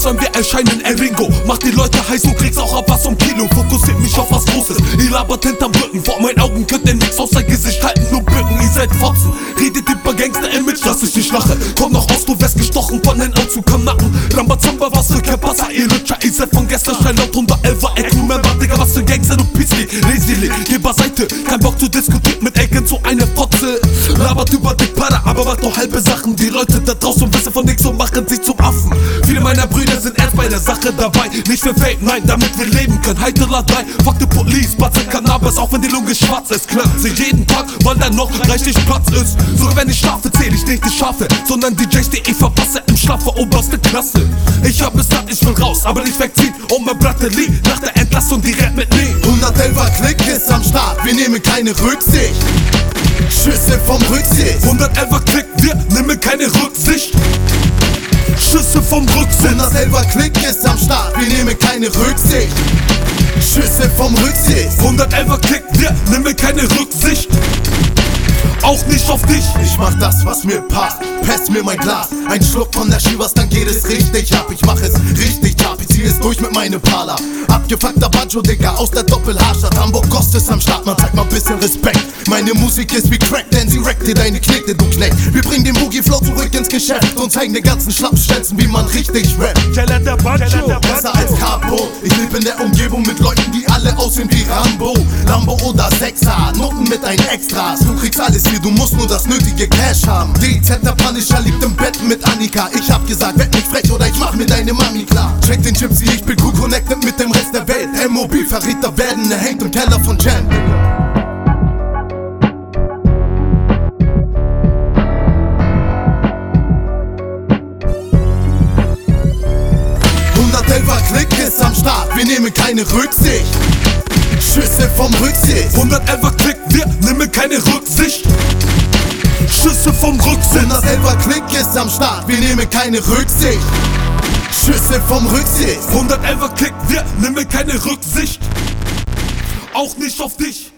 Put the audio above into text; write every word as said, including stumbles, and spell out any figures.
sollen wir erscheinen, El Ringo. Macht die Leute heiß, du kriegst auch ab was um Kilo. Fokussiert mich auf was Großes, ihr labert hinterm Rücken. Vor meinen Augen könnt ihr nix aus sein Gesicht halten, nur bücken. Ihr seid Fotzen, redet über Gangster-Image, dass ich nicht lache. Komm noch aus, du wärst gestochen von den Anzug am Nacken. Rambazamba, was für Kapassa, ihr Lutscher. Ihr seid von gestern, schnell laut hundertelfer Eck. Remember, Digga, was für Gangster, du Pizzi. Lazy, geh beiseite, kein Bock zu diskutieren mit Ecken, so eine Fotze. Labert über die Para, aber macht doch halbe Sachen. Die Leute da draußen wissen von nix und machen sich zum Affen. Viele meiner Brüder sind erst bei der Sache dabei. Nicht für Fame, nein, damit wir leben können. Heiterer drei, fuck the police, Batze Cannabis, auch wenn die Lunge schwarz ist. Klappt sie jeden Tag, weil da noch reichlich Platz ist. Sogar wenn ich schlafe, zähl ich nicht die Schafe, sondern die Js, die ich verpasse im Schlaf für oberste Klasse. Ich hab es satt, ich will raus, aber nicht wegziehen. Und mein Brateli nach der Entlassung direkt mitnehmen. hundertelfer Klick ist am Start, wir nehmen keine Rücksicht. Schüsse vom Rücksitz. hundertelfer Klick, wir nehmen keine Rücksicht. Schüsse vom Rücksitz. hundertelfer Klick ist am Start, wir nehmen keine Rücksicht. Schüsse vom Rücksitz. hundertelfer Klick, wir nehmen keine Rücksicht. Auch nicht auf dich. Ich mach das, was mir passt. Pest mir mein Glas. Ein Schluck von der Chivas, dann geht es richtig ab. Ich mach es richtig ab, ich zieh es durch mit meinem Pala. Abgefuckter Banjo, Digga, aus der Doppelhaarstadt. Hamburg Gost ist am Start, man zeigt mal bisschen Respekt. Meine Musik ist wie Crack, denn sie wreckt dir deine Knete, du Knecht. Wir bringen den Boogie-Flow zurück ins Geschäft und zeigen den ganzen Schlappschwänzen, wie man richtig rappt. Der Banjo, besser als Capo. Ich lebe in der Umgebung mit Leuten, die alle aussehen wie Rambo. Lambo oder Sechser, Noten mit ein Extras. Du kriegst alles hier, du musst nur das nötige Cash haben. D Z, der Punisher, liegt im Bett mit Annika. Ich hab gesagt, werd nicht frech oder ich mach mir deine Mami klar. Check den Gypsy, ich bin cool connected mit dem Rest der Welt. M O B-Verräter werden, er hängt im Keller von Jam. hundertelfer Klick ist am Start, wir nehmen keine Rücksicht. Schüsse vom Rücksitz. hundertelfer Klick, wir nehmen keine Rücksicht. Schüsse vom Rücksitz. hundertelfer Klick ist am Start, wir nehmen keine Rücksicht. Schüsse vom Rücksitz. hundertelfer Klick, wir nehmen keine Rücksicht. Auch nicht auf dich.